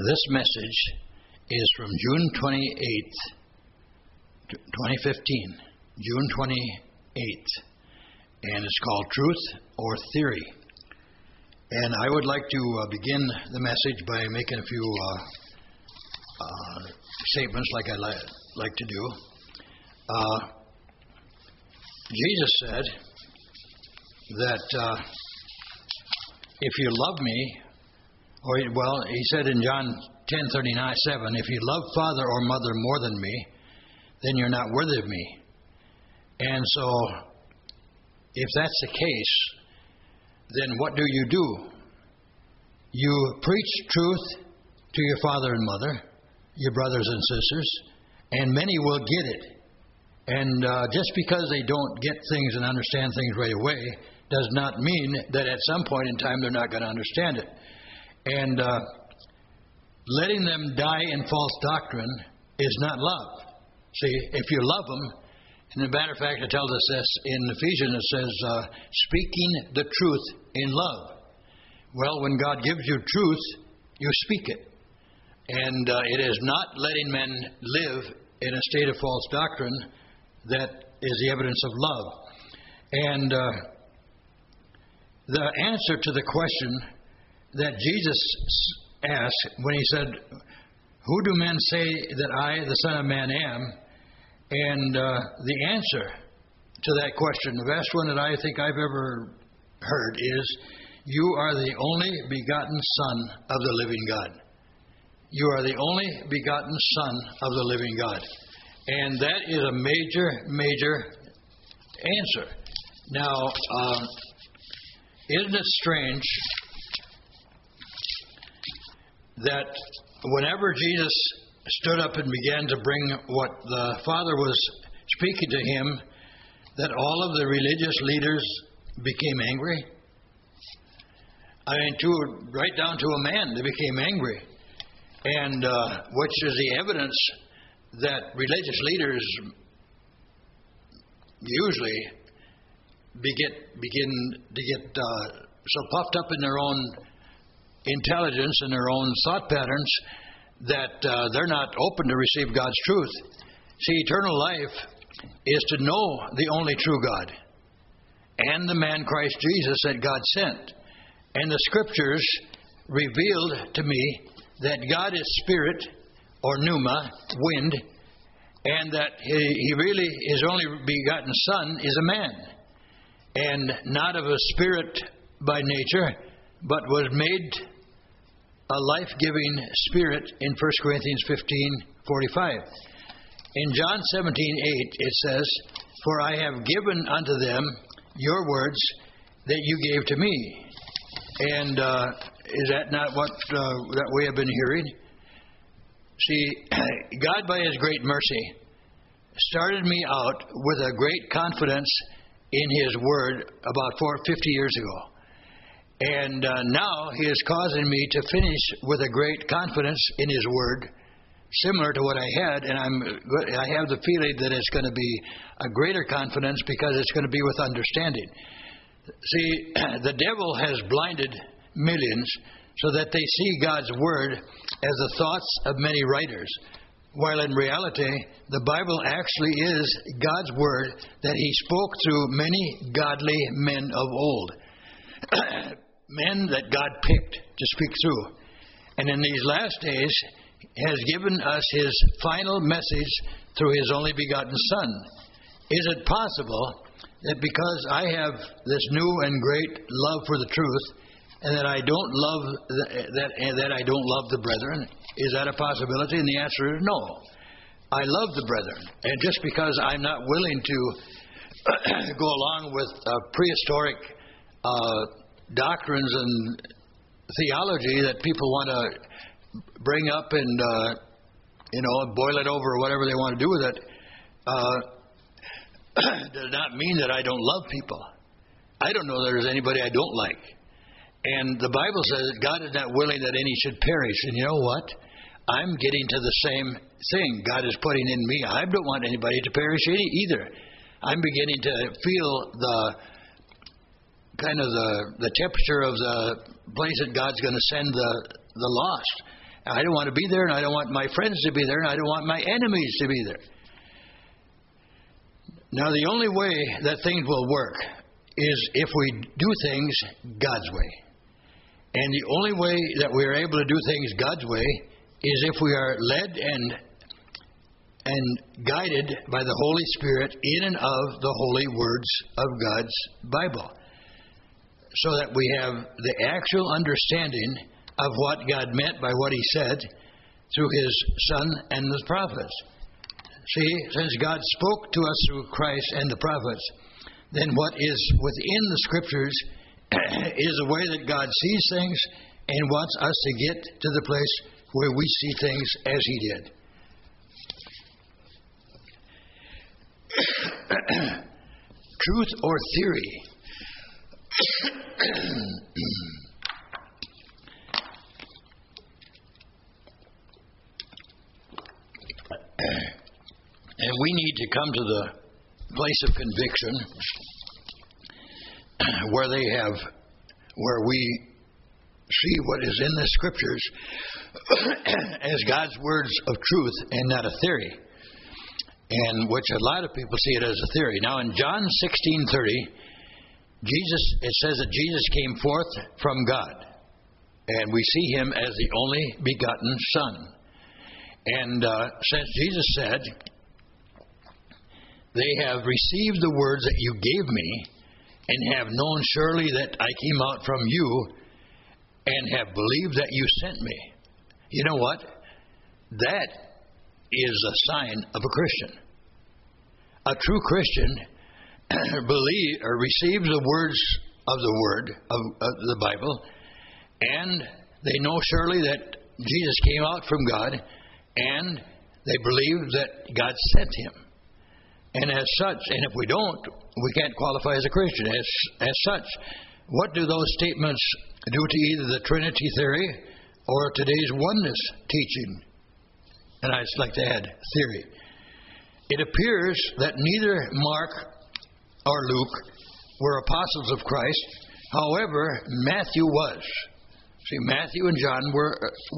This message is from June 28th, 2015. June 28th. And it's called Truth or Theory. And I would like to begin the message by making a few statements like I like to do. Jesus said that if you love me, he said in John 10:39-7, if you love father or mother more than me, then you're not worthy of me. And so, if that's the case, then what do? You preach truth to your father and mother, your brothers and sisters, and many will get it. And just because they don't get things and understand things right away does not mean that at some point in time they're not going to understand it. And letting them die in false doctrine is not love. See, if you love them, and as a matter of fact, it tells us this in Ephesians, it says, speaking the truth in love. Well, when God gives you truth, you speak it. And it is not letting men live in a state of false doctrine that is the evidence of love. And the answer to the question that Jesus asked when he said, who do men say that I, the Son of Man, am? And the answer to that question, the best one that I think I've ever heard is, you are the only begotten Son of the living God. You are the only begotten Son of the living God. And that is a major, major answer. Now, isn't it strange that whenever Jesus stood up and began to bring what the Father was speaking to him, that all of the religious leaders became angry? I mean, right down to a man, they became angry. And which is the evidence that religious leaders usually begin to get so puffed up in their own intelligence and their own thought patterns that they're not open to receive God's truth. See, eternal life is to know the only true God and the man Christ Jesus that God sent. And the Scriptures revealed to me that God is spirit, or pneuma, wind, and that He really, His only begotten Son is a man, and not of a spirit by nature, but was made a life-giving spirit in 1 Corinthians 15:45. In John 17:8 it says, for I have given unto them your words that you gave to me. And is that not what that we have been hearing? See, God by His great mercy started me out with a great confidence in His Word about 50 years ago. And now He is causing me to finish with a great confidence in His Word, similar to what I had, and I have the feeling that it's going to be a greater confidence because it's going to be with understanding. See, the devil has blinded millions so that they see God's Word as the thoughts of many writers, while in reality, the Bible actually is God's Word that He spoke through many godly men of old. Men that God picked to speak through. And in these last days, has given us His final message through His only begotten Son. Is it possible that because I have this new and great love for the truth, and that I don't love that I don't love the brethren? Is that a possibility? And the answer is no. I love the brethren, and just because I'm not willing to go along with prehistoric doctrines and theology that people want to bring up and boil it over or whatever they want to do with it, does not mean that I don't love people. I don't know there's anybody I don't like. And the Bible says that God is not willing that any should perish. And you know what? I'm getting to the same thing God is putting in me. I don't want anybody to perish either. I'm beginning to feel the kind of the temperature of the place that God's going to send the lost. I don't want to be there, and I don't want my friends to be there, and I don't want my enemies to be there. Now, the only way that things will work is if we do things God's way. And the only way that we are able to do things God's way is if we are led and guided by the Holy Spirit in and of the holy words of God's Bible, so that we have the actual understanding of what God meant by what He said through His Son and the prophets. See, since God spoke to us through Christ and the prophets, then what is within the Scriptures is the way that God sees things and wants us to get to the place where we see things as He did. Truth or theory? And we need to come to the place of conviction where we see what is in the Scriptures as God's words of truth and not a theory, and which a lot of people see it as a theory. Now, in John 16:30, it says that Jesus came forth from God, and we see Him as the only begotten Son. And since Jesus said, "They have received the words that you gave me, and have known surely that I came out from you, and have believed that you sent me." You know what? That is a sign of a Christian. A true Christian receives the words of the Word of the Bible, and they know surely that Jesus came out from God, and they believe that God sent Him. And as such, and if we don't, we can't qualify as a Christian. As such, what do those statements do to either the Trinity theory or today's oneness teaching? And I'd like to add theory. It appears that neither Mark or Luke were apostles of Christ. However, Matthew was. See, Matthew and John were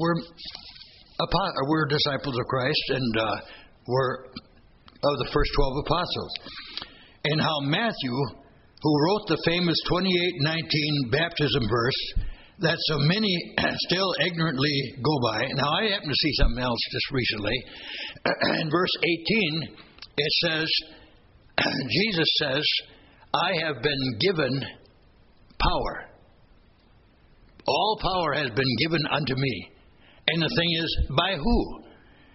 disciples of Christ and were of the first 12 apostles. And how Matthew, who wrote the famous 28:19 baptism verse that so many still ignorantly go by. Now, I happened to see something else just recently. In verse 18, it says, Jesus says, "I have been given power. All power has been given unto me." And the thing is, by who?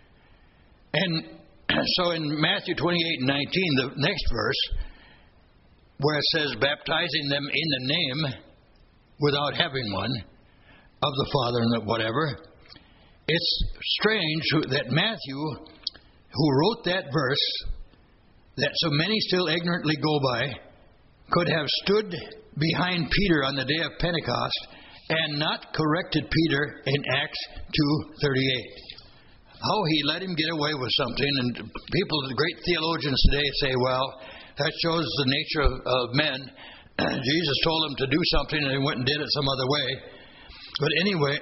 And so in Matthew 28:19, the next verse, where it says, "Baptizing them in the name," without having one, "of the Father," and whatever, it's strange that Matthew, who wrote that verse, that so many still ignorantly go by, could have stood behind Peter on the day of Pentecost and not corrected Peter in Acts 2:38. How he let him get away with something, and people, the great theologians today say, well, that shows the nature of men. Jesus told them to do something, and they went and did it some other way. But anyway,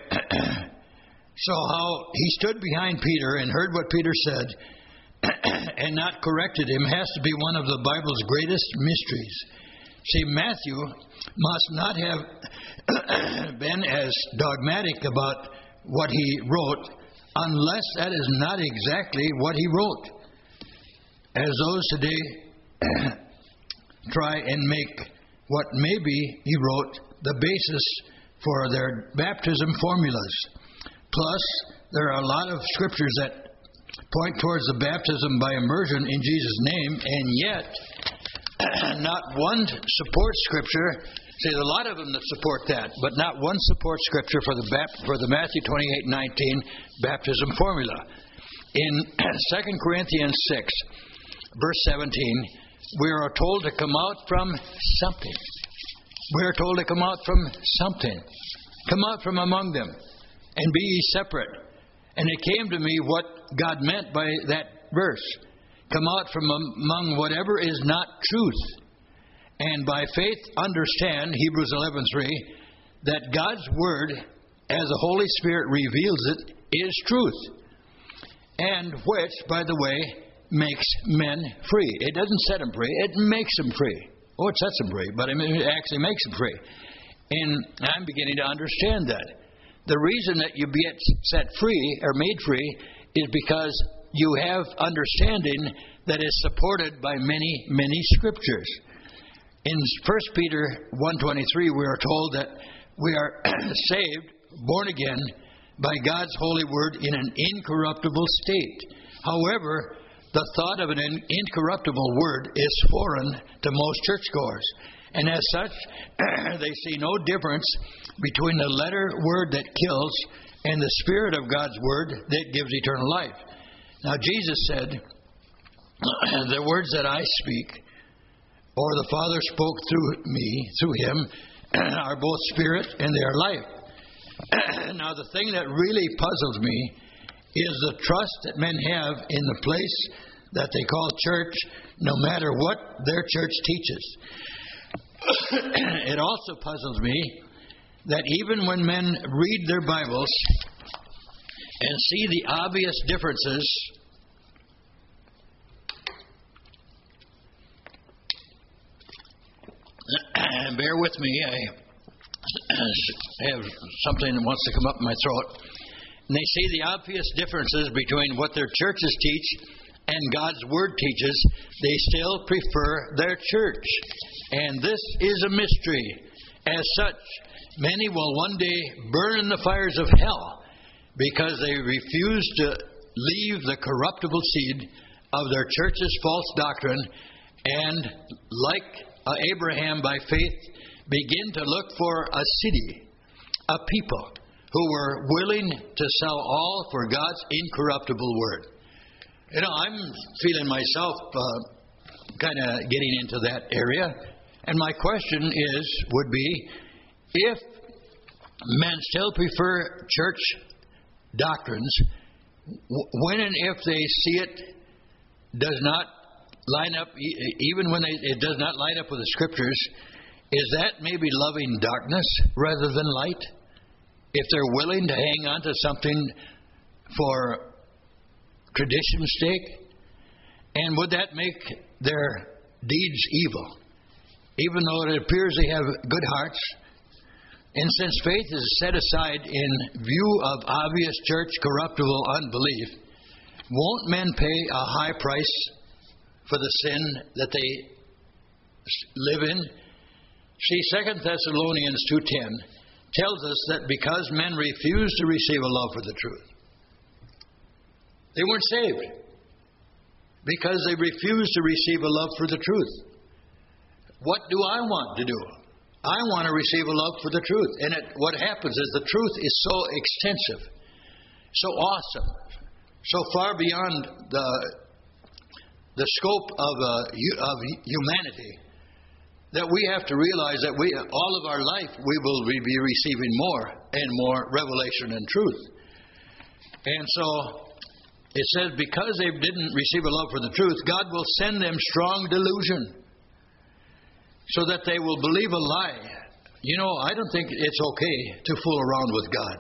so how he stood behind Peter and heard what Peter said and not corrected him has to be one of the Bible's greatest mysteries. See, Matthew must not have been as dogmatic about what he wrote unless that is not exactly what he wrote. As those today try and make what maybe he wrote the basis for their baptism formulas. Plus, there are a lot of scriptures that point towards the baptism by immersion in Jesus' name, and yet not one supports scripture. See, a lot of them that support that, but not one supports scripture for the Matthew 28:19 baptism formula. In 2 Corinthians 6, verse 17, we are told to come out from something. We are told to come out from something. Come out from among them and be ye separate. And it came to me what God meant by that verse. Come out from among whatever is not truth. And by faith understand, Hebrews 11:3, that God's Word, as the Holy Spirit reveals it, is truth. And which, by the way, makes men free. It doesn't set them free, it makes them free. Oh, it sets them free, but it actually makes them free. And I'm beginning to understand that. The reason that you get set free or made free is because you have understanding that is supported by many, many scriptures. In 1 Peter 1:23, we are told that we are saved, born again, by God's holy word in an incorruptible state. However, the thought of an incorruptible word is foreign to most churchgoers. And as such, they see no difference between the letter word that kills and the spirit of God's word that gives eternal life. Now, Jesus said, the words that I speak, or the Father spoke through me, through him, are both spirit and they are life. Now, the thing that really puzzles me is the trust that men have in the place that they call church, no matter what their church teaches. It also puzzles me that even when men read their Bibles and see the obvious differences bear with me, I have something that wants to come up in my throat. And they see the obvious differences between what their churches teach and God's Word teaches. They still prefer their church. And this is a mystery. As such, many will one day burn in the fires of hell because they refuse to leave the corruptible seed of their church's false doctrine and, like Abraham by faith, begin to look for a city, a people who were willing to sell all for God's incorruptible word. You know, I'm feeling myself kind of getting into that area. And my question would be, if men still prefer church doctrines, when and if they see it does not line up, even when it does not line up with the scriptures, is that maybe loving darkness rather than light? If they're willing to hang on to something for tradition's sake? And would that make their deeds evil? Even though it appears they have good hearts. And since faith is set aside in view of obvious church corruptible unbelief, won't men pay a high price for the sin that they live in? See, 2 Thessalonians 2:10 tells us that because men refuse to receive a love for the truth, they weren't saved. Because they refuse to receive a love for the truth. What do I want to do? I want to receive a love for the truth. And what happens is the truth is so extensive, so awesome, so far beyond the scope of humanity, that we have to realize that all of our life we will be receiving more and more revelation and truth. And so it says, because they didn't receive a love for the truth, God will send them strong delusion so that they will believe a lie. You know, I don't think it's okay to fool around with God.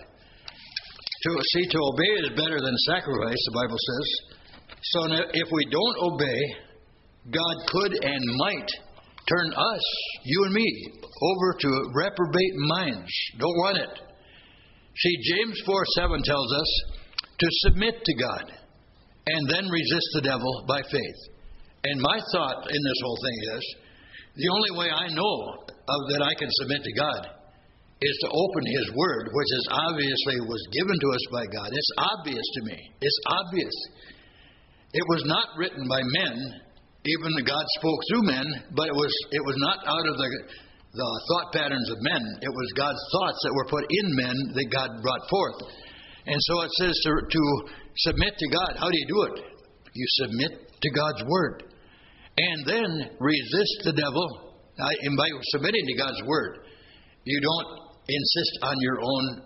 To obey is better than sacrifice, the Bible says. So if we don't obey, God could and might turn us, you and me, over to reprobate minds. Don't want it. See, James 4:7 tells us to submit to God and then resist the devil by faith. And my thought in this whole thing is, the only way I know that I can submit to God is to open His Word, which is obviously was given to us by God. It's obvious to me. It's obvious. It was not written by men. Even God spoke through men, but it was not out of the thought patterns of men. It was God's thoughts that were put in men that God brought forth. And so it says to submit to God. How do you do it? You submit to God's Word. And then resist the devil. And by submitting to God's Word, you don't insist on your own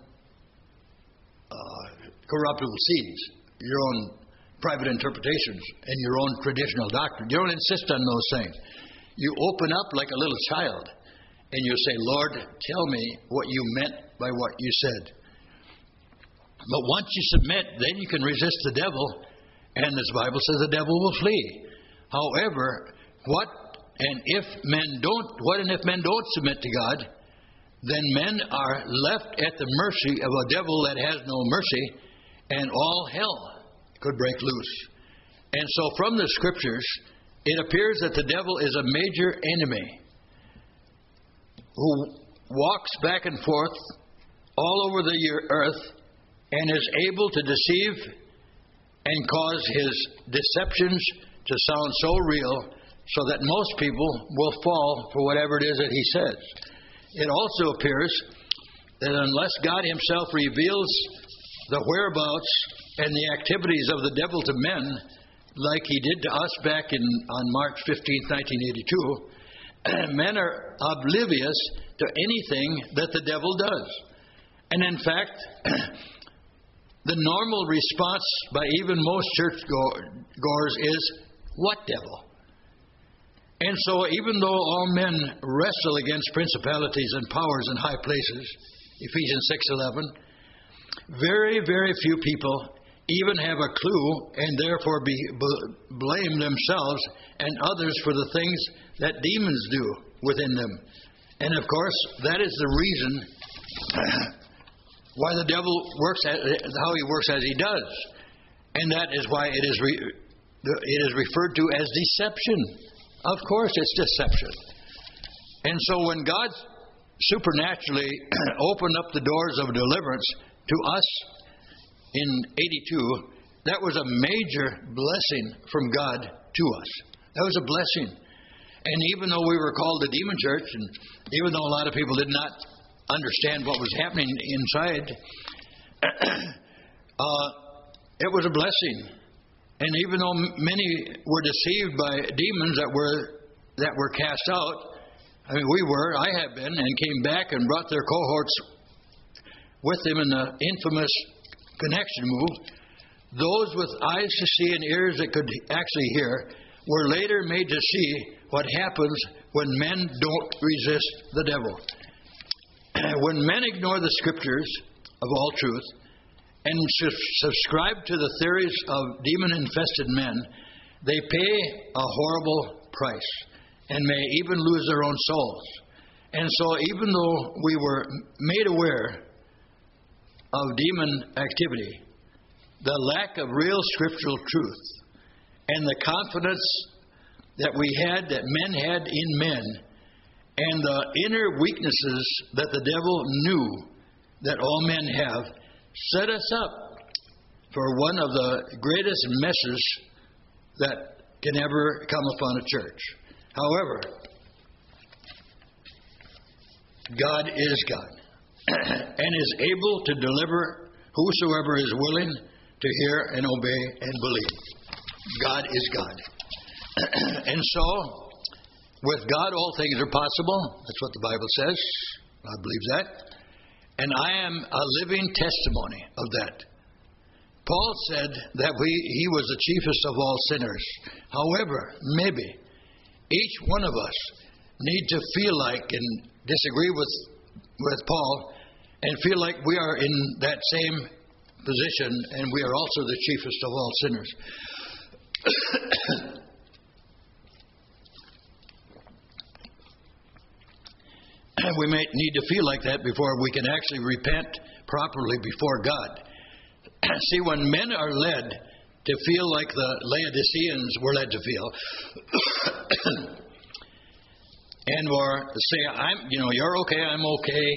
corruptible seeds, your own private interpretations, and your own traditional doctrine. You don't insist on those things. You open up like a little child, and you say, Lord, tell me what you meant by what you said. But once you submit, then you can resist the devil, and as the Bible says, the devil will flee. However, what and if men don't submit to God, then men are left at the mercy of a devil that has no mercy, and all hell could break loose. And so from the Scriptures, it appears that the devil is a major enemy who walks back and forth all over the earth and is able to deceive and cause his deceptions to sound so real so that most people will fall for whatever it is that he says. It also appears that unless God himself reveals the whereabouts and the activities of the devil to men, like he did to us back on March 15, 1982, men are oblivious to anything that the devil does. And in fact, the normal response by even most churchgoers is, "What devil?" And so even though all men wrestle against principalities and powers in high places, Ephesians 6:11, very, very few people even have a clue and therefore blame themselves and others for the things that demons do within them. And of course, that is the reason why the devil works how he works as he does. And that is why it is referred to as deception. Of course, it's deception. And so when God supernaturally opened up the doors of deliverance to us in 82, that was a major blessing from God to us. That was a blessing. And even though we were called the demon church, and even though a lot of people did not understand what was happening inside, it was a blessing. And even though many were deceived by demons that were cast out, I mean, I have been, and came back and brought their cohorts with them in the infamous connection move, those with eyes to see and ears that could actually hear were later made to see what happens when men don't resist the devil. When men ignore the Scriptures of all truth and subscribe to the theories of demon-infested men, they pay a horrible price and may even lose their own souls. And so even though we were made aware of demon activity, the lack of real scriptural truth, and the confidence that we had, that men had in men, and the inner weaknesses that the devil knew that all men have, set us up for one of the greatest messes that can ever come upon a church. However, God is God and is able to deliver whosoever is willing to hear and obey and believe. God is God. And so, with God all things are possible. That's what the Bible says. I believe that. And I am a living testimony of that. Paul said that he was the chiefest of all sinners. However, maybe each one of us need to feel like and disagree with Paul and feel like we are in that same position and we are also the chiefest of all sinners. We may need to feel like that before we can actually repent properly before God. See, when men are led to feel like the Laodiceans were led to feel, and or say, you're okay, I'm okay,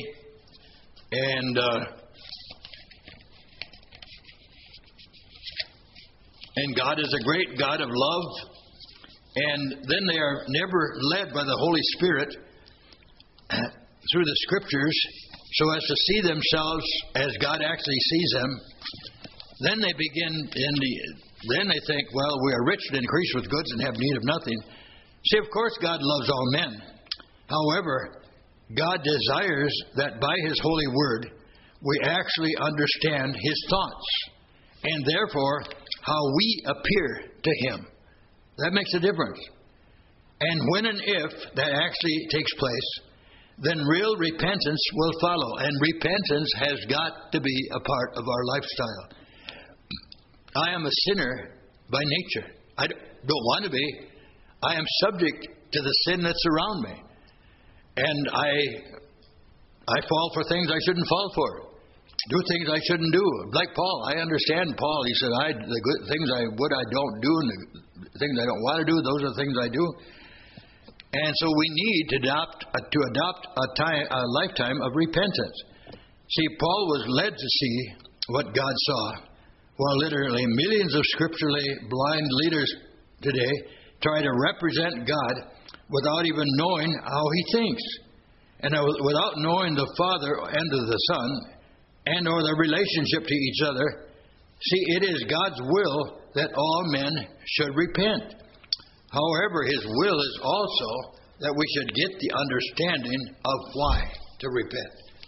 and God is a great God of love, and then they are never led by the Holy Spirit through the Scriptures so as to see themselves as God actually sees them. Then they begin, then they think, well, we are rich and increased with goods and have need of nothing. See, of course, God loves all men. However, God desires that by His holy word, we actually understand His thoughts, and therefore, how we appear to Him. That makes a difference. And when and if that actually takes place, then real repentance will follow. And repentance has got to be a part of our lifestyle. I am a sinner by nature. I don't want to be. I am subject to the sin that's around me. And I fall for things I shouldn't fall for. Do things I shouldn't do. Like Paul, I understand Paul. He said, the good things I don't do, and the things I don't want to do, those are the things I do. And so we need to adopt a lifetime of repentance. See, Paul was led to see what God saw, while literally millions of scripturally blind leaders today try to represent God without even knowing how He thinks, and without knowing the Father and the Son, and or their relationship to each other. See, it is God's will that all men should repent. However, His will is also that we should get the understanding of why to repent.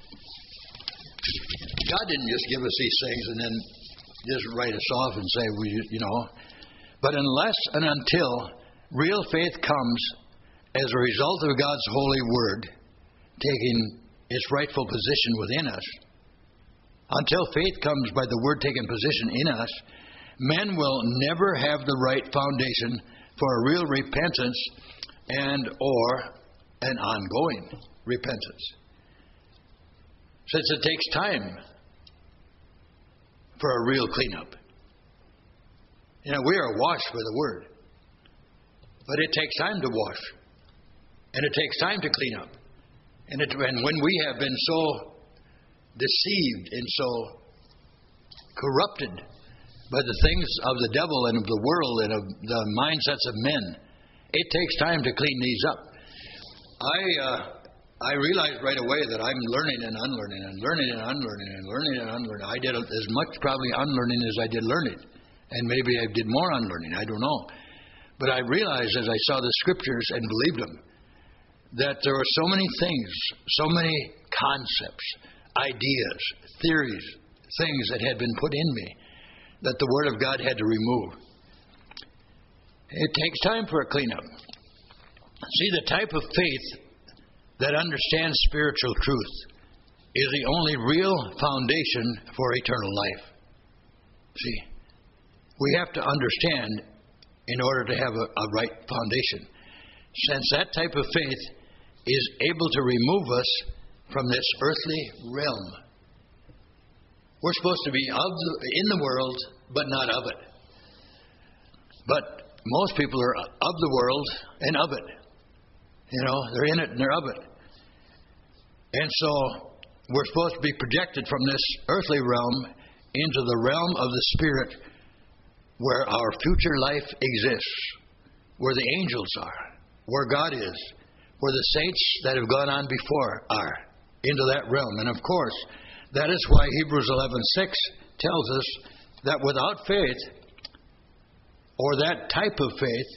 God didn't just give us these things and then just write us off and say, But unless and until real faith comes as a result of God's holy word taking its rightful position within us, until faith comes by the word taking position in us, men will never have the right foundation for a real repentance and or an ongoing repentance. Since it takes time for a real cleanup. We are washed by the word. But it takes time to wash. And it takes time to clean up. And when we have been so deceived and so corrupted by the things of the devil and of the world and of the mindsets of men, it takes time to clean these up. I realized right away that I'm learning and unlearning and learning and unlearning and learning and unlearning. I did as much probably unlearning as I did learning. And maybe I did more unlearning. I don't know. But I realized as I saw the scriptures and believed them, that there were so many things, so many concepts, ideas, theories, things that had been put in me that the Word of God had to remove. It takes time for a cleanup. See, the type of faith that understands spiritual truth is the only real foundation for eternal life. See, we have to understand in order to have a right foundation. Since that type of faith is able to remove us from this earthly realm. We're supposed to be in the world, but not of it. But most people are of the world and of it. They're in it and they're of it. And so we're supposed to be projected from this earthly realm into the realm of the Spirit, where our future life exists, where the angels are, where God is, where the saints that have gone on before are, into that realm. And of course, that is why Hebrews 11:6 tells us that without faith, or that type of faith,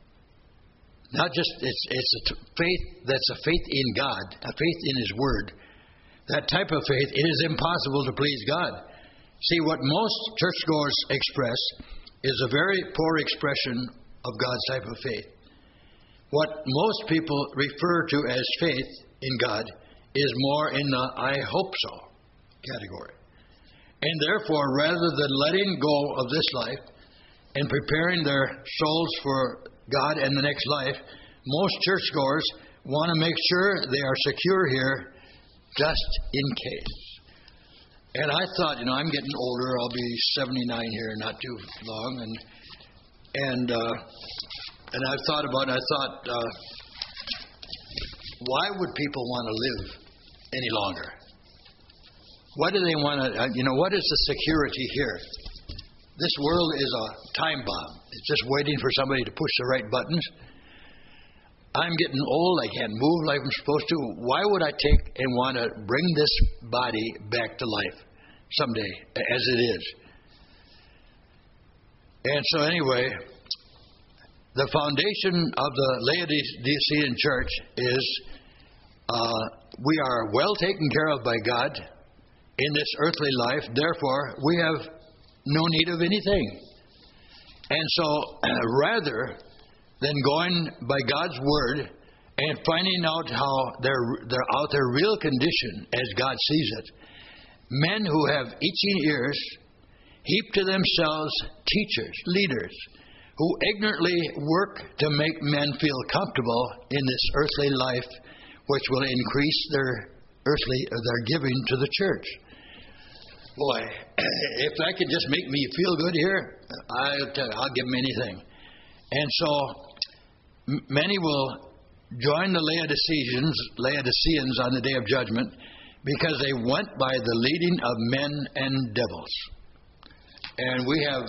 not just it's a faith that's a faith in God, a faith in His Word, that type of faith, it is impossible to please God. See, what most churchgoers express is a very poor expression of God's type of faith. What most people refer to as faith in God is more in the I hope so category. And therefore, rather than letting go of this life and preparing their souls for God and the next life, most churchgoers want to make sure they are secure here just in case. And I thought, I'm getting older. I'll be 79 here not too long. And I've thought about it. Why would people want to live any longer? Why do they want to, what is the security here? This world is a time bomb. It's just waiting for somebody to push the right buttons. I'm getting old. I can't move like I'm supposed to. Why would I take and want to bring this body back to life someday as it is? And so anyway, the foundation of the Laodicean church is we are well taken care of by God in this earthly life. Therefore, we have no need of anything. And so rather than going by God's word and finding out how their real condition as God sees it. Men who have itching ears heap to themselves teachers, leaders, who ignorantly work to make men feel comfortable in this earthly life, which will increase their giving to the church. Boy, if that could just make me feel good here, I'll give them anything. And so many will join the Laodiceans on the day of judgment because they went by the leading of men and devils. And we have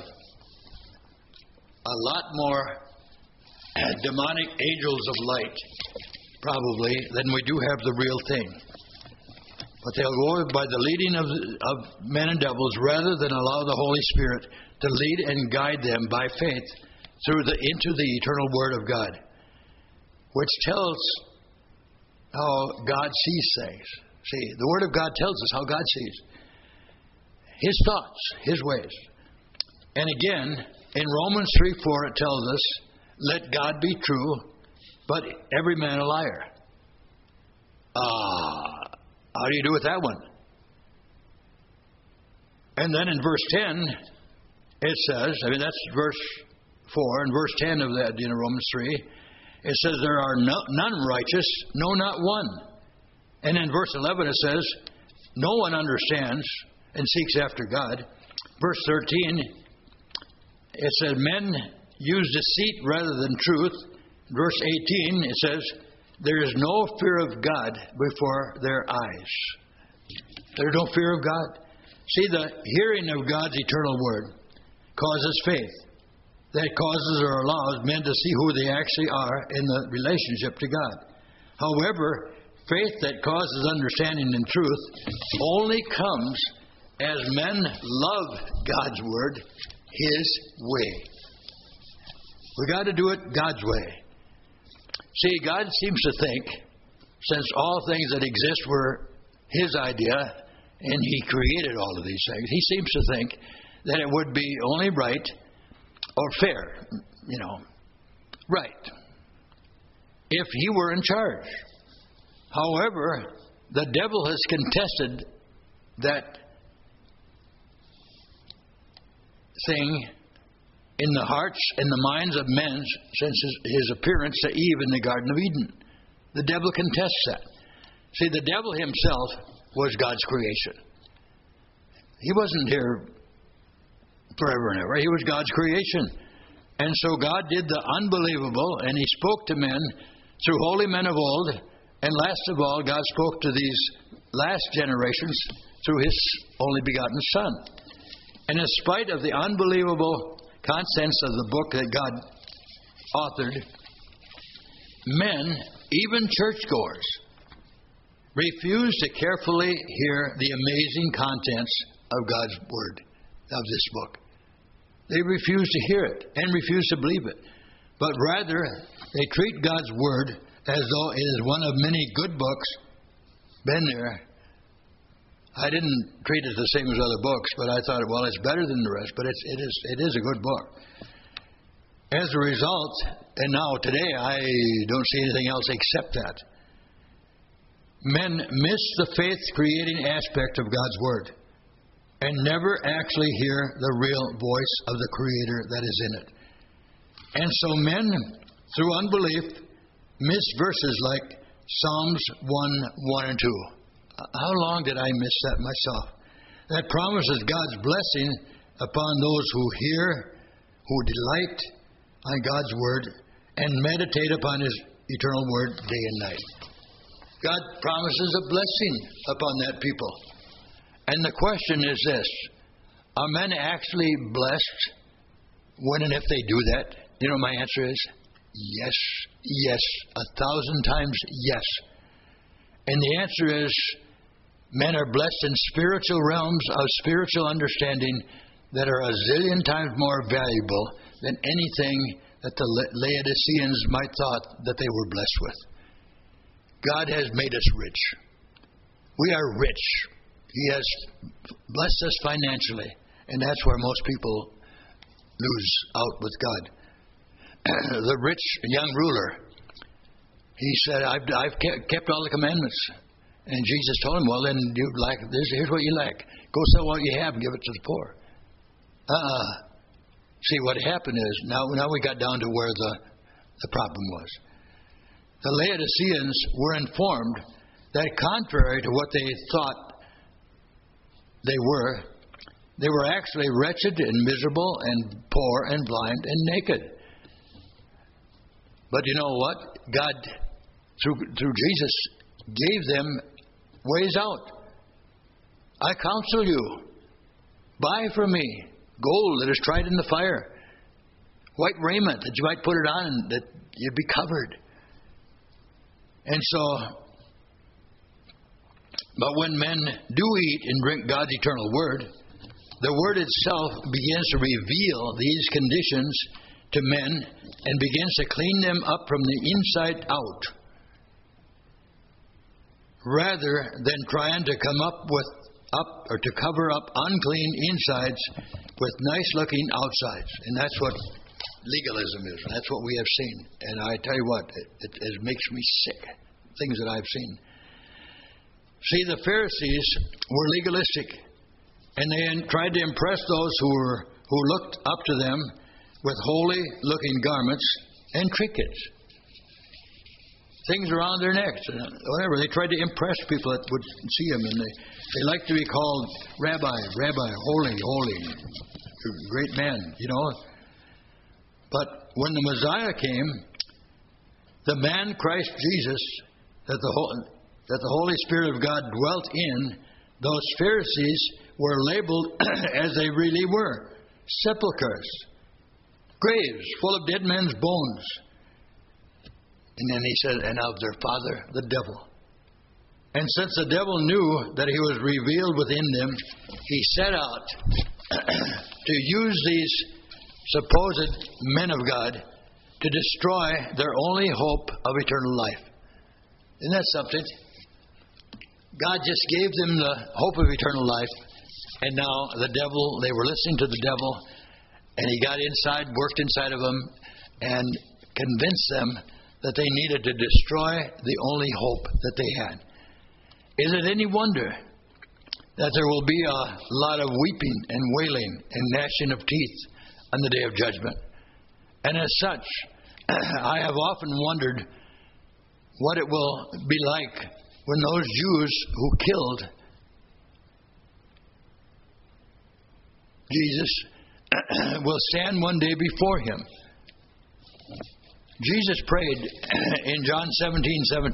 a lot more demonic angels of light, probably, than we do have the real thing. But they'll go by the leading of men and devils rather than allow the Holy Spirit to lead and guide them by faith into the eternal Word of God, which tells how God sees things. See, the Word of God tells us how God sees His thoughts, His ways. And again, in Romans 3:4, it tells us, let God be true, but every man a liar. How do you do with that one? And then in verse 10, it says, that's verse 4, and verse 10 of that, Romans 3, it says, there are none righteous, no, not one. And in verse 11 it says, no one understands and seeks after God. Verse 13, it says, men use deceit rather than truth. Verse 18, it says, there is no fear of God before their eyes. There's no fear of God. See, the hearing of God's eternal Word causes faith. That causes or allows men to see who they actually are in the relationship to God. However, faith that causes understanding and truth only comes as men love God's Word His way. We got to do it God's way. See, God seems to think, since all things that exist were His idea, and He created all of these things, He seems to think that it would be only right or fair, right, if He were in charge. However, the devil has contested that thing in the hearts and the minds of men since his appearance to Eve in the Garden of Eden. The devil contests that. See, the devil himself was God's creation. He wasn't here forever and ever. He was God's creation. And so God did the unbelievable, and He spoke to men through holy men of old. And last of all, God spoke to these last generations through His only begotten Son. And in spite of the unbelievable contents of the book that God authored, men, even churchgoers, refuse to carefully hear the amazing contents of God's Word, of this book. They refuse to hear it and refuse to believe it. But rather, they treat God's Word as though it is one of many good books. Been there. I didn't treat it the same as other books, but I thought, well, it's better than the rest, but it is a good book. As a result, and now today, I don't see anything else except that. Men miss the faith-creating aspect of God's Word and never actually hear the real voice of the Creator that is in it. And so men, through unbelief, miss verses like Psalms 1, and 2. How long did I miss that myself? That promises God's blessing upon those who hear, who delight on God's Word, and meditate upon His eternal Word day and night. God promises a blessing upon that people. And the question is this: are men actually blessed when and if they do that? You know, my answer is yes, 1,000 times yes. And the answer is, men are blessed in spiritual realms of spiritual understanding that are a zillion times more valuable than anything that the Laodiceans might thought that they were blessed with. God has made us rich. We are rich. He has blessed us financially, and that's where most people lose out with God. The rich young ruler He said, I've kept all the commandments. And Jesus told him, well, then here's what you lack. Go sell what you have and give it to the poor. See, what happened is, now we got down to where the problem was. The Laodiceans were informed that contrary to what they thought they were actually wretched and miserable and poor and blind and naked. But you know what? God, through Jesus, gave them ways out. I counsel you, buy from me gold that is tried in the fire, white raiment that you might put it on and that you'd be covered. And so, but when men do eat and drink God's eternal word, the word itself begins to reveal these conditions to men and begins to clean them up from the inside out, rather than trying to to cover up unclean insides with nice-looking outsides. And that's what legalism is. That's what we have seen. And I tell you what, it makes me sick, things that I've seen. See, the Pharisees were legalistic, and they tried to impress those who looked up to them with holy-looking garments and trinkets, things around their necks, whatever. They tried to impress people that would see them, and they liked to be called Rabbi, holy, great man, you know. But when the Messiah came, the man Christ Jesus, that the Holy Spirit of God dwelt in, those Pharisees were labeled as they really were, sepulchres, graves full of dead men's bones. And then he said, and of their father, the devil. And since the devil knew that he was revealed within them, he set out to use these supposed men of God to destroy their only hope of eternal life. Isn't that something? God just gave them the hope of eternal life, and now they were listening to the devil, and he got inside, worked inside of them, and convinced them that they needed to destroy the only hope that they had. Is it any wonder that there will be a lot of weeping and wailing and gnashing of teeth on the day of judgment? And as such, I have often wondered what it will be like when those Jews who killed Jesus will stand one day before him. Jesus prayed in John 17:17,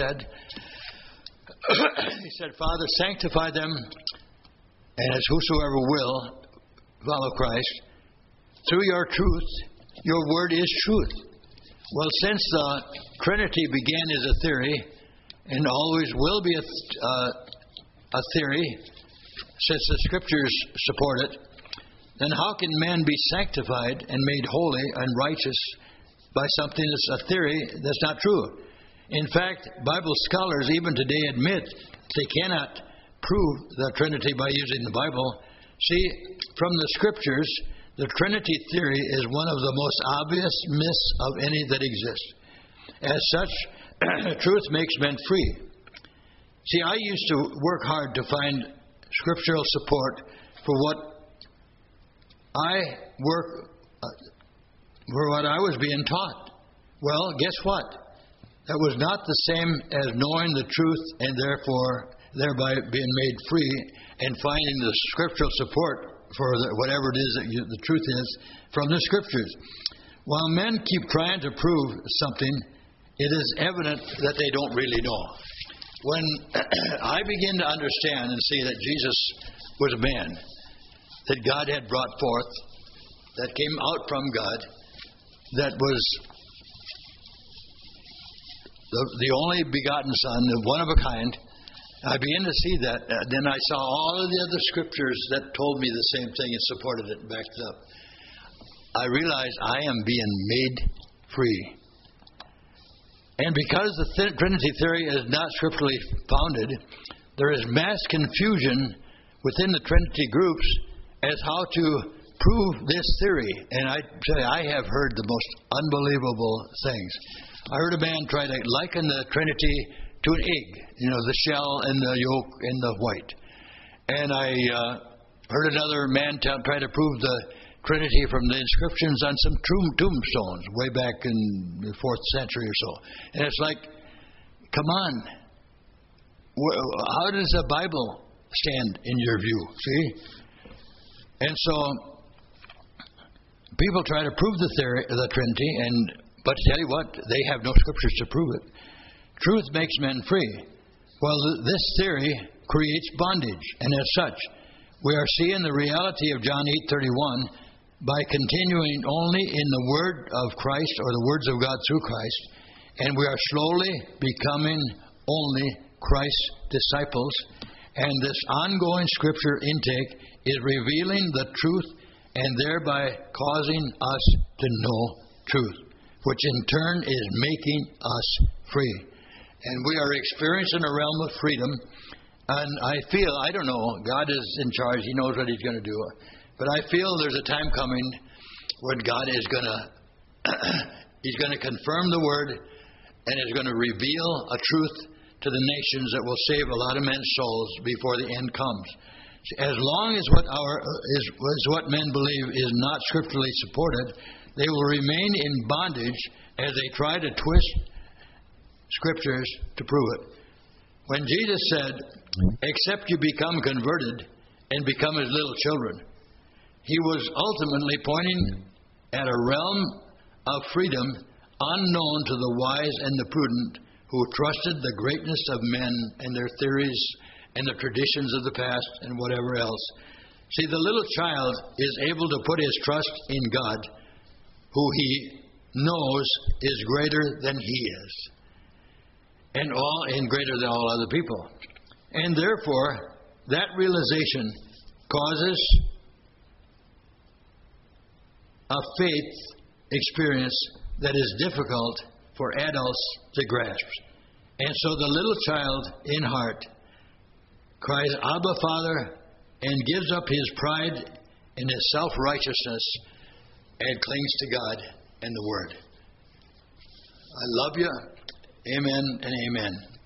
he said, Father, sanctify them, and as whosoever will follow Christ, through your truth, your word is truth. Well, since the Trinity began as a theory, and always will be a theory, since the Scriptures support it, then how can man be sanctified and made holy and righteous by something that's a theory that's not true? In fact, Bible scholars even today admit they cannot prove the Trinity by using the Bible. See, from the Scriptures, the Trinity theory is one of the most obvious myths of any that exists. As such, truth makes men free. See, I used to work hard to find scriptural support for what I was being taught. Well, guess what? That was not the same as knowing the truth and thereby being made free and finding the scriptural support for whatever it is that the truth is from the Scriptures. While men keep trying to prove something, it is evident that they don't really know. When I begin to understand and see that Jesus was a man that God had brought forth, that came out from God, that was the only begotten Son, the one of a kind, I began to see that. Then I saw all of the other Scriptures that told me the same thing and supported it and backed it up. I realized I am being made free. And because the Trinity theory is not scripturally founded, there is mass confusion within the Trinity groups as how to prove this theory. And I tell you, I have heard the most unbelievable things. I heard a man try to liken the Trinity to an egg, the shell and the yolk and the white. And I heard another man try to prove the Trinity from the inscriptions on some tombstones way back in the 4th century or so. And it's like, come on. How does the Bible stand in your view? See? And so people try to prove the Trinity, but tell you what, they have no scriptures to prove it. Truth makes men free. Well, this theory creates bondage, and as such, we are seeing the reality of John 8:31 by continuing only in the Word of Christ, or the words of God through Christ, and we are slowly becoming only Christ's disciples, and this ongoing scripture intake is revealing the truth and thereby causing us to know truth, which in turn is making us free. And we are experiencing a realm of freedom. And I don't know, God is in charge. He knows what He's going to do. But I feel there's a time coming when God is going to, He's going to confirm the Word and is going to reveal a truth to the nations that will save a lot of men's souls before the end comes. As long as what men believe is not scripturally supported, they will remain in bondage as they try to twist scriptures to prove it. When Jesus said, except you become converted and become as little children, He was ultimately pointing at a realm of freedom unknown to the wise and the prudent who trusted the greatness of men and their theories and the traditions of the past and whatever else. See, the little child is able to put his trust in God, who he knows is greater than he is, and greater than all other people. And therefore, that realization causes a faith experience that is difficult for adults to grasp. And so the little child in heart cries, Abba, Father, and gives up his pride and his self-righteousness and clings to God and the Word. I love you. Amen and amen.